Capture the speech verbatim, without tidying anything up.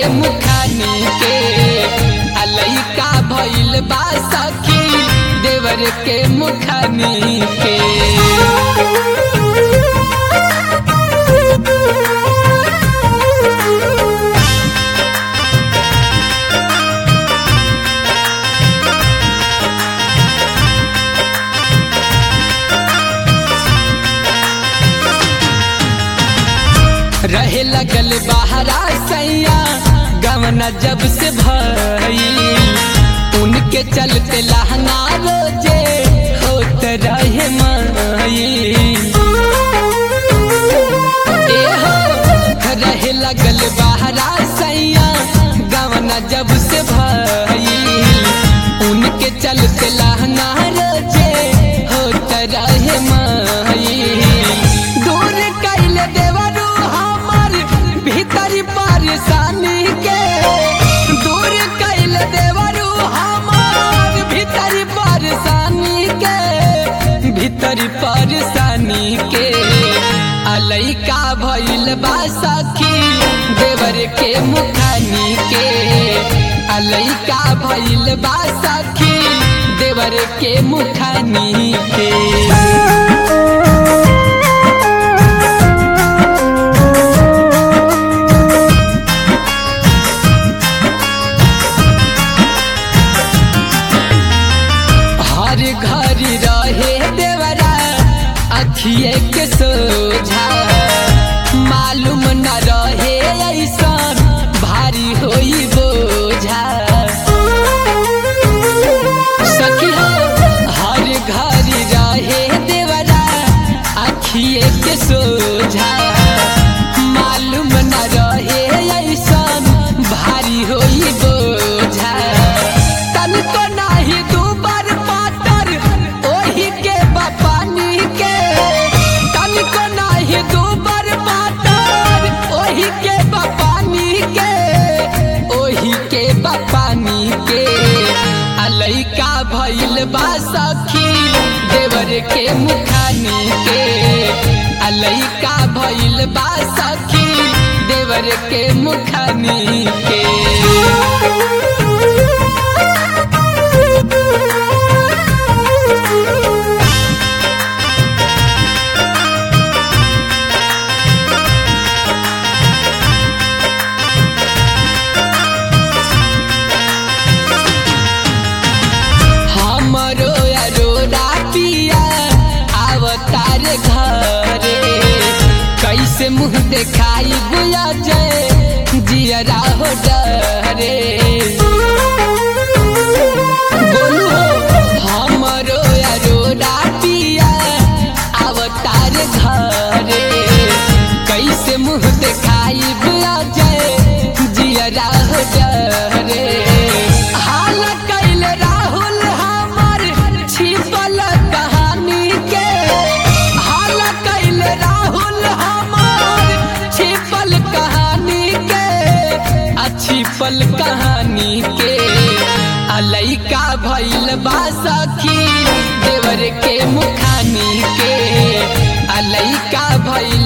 मुखानी के अलैका भइल बा सखी देवर के मुखानी के। रहे लगल बहरा सैया गवना जब से भई उनके चलते लहंगा रोजे होत रहे मई। ए हो रहे लगल बहरा सैया गवना जब से भई उनके चलते लहंगा रोजे होत रहे मई। दूर कैल देवरू भीतरी परेशानी के दूर कैल देवरू हमार भीतरी परेशानी के भीतरी परेशानी के अलैका भइल बा सखी देवर के मुखानी के अलैका भइल बा सखी देवर के मुखानी के। घरी रहे देवरा अखिए के सोझा मालूम न रहे ऐसन भारी होई बोझा। सखी हो हर घरी रहे देवरा अखिए के सोझा मालूम न रहे ऐसन भारी होई बोझा। तनको नाही दूबर ओही के बपानी के तनिको नाही दूबर पातर ओही के बपानी के ओही के बपानी के अलैका भइल बा सखी देवर के मुखानी के अलैका भइल बा सखी देवर के मुखानी के। घरे कैसे मुँह देखाई बुया जय जियरा हो डरे। बोलू हमरो अरोरा पिया अवतार घरे कैसे मुँह देखाई बुया जय जियरा हो डरे। हाल कैल राहुल हमार छिपल कहानी के राहुल हमार छिपल कहानी के छिपल कहानी के अलैका भइल बा सखी देवर के मुखानी के अलैका भइल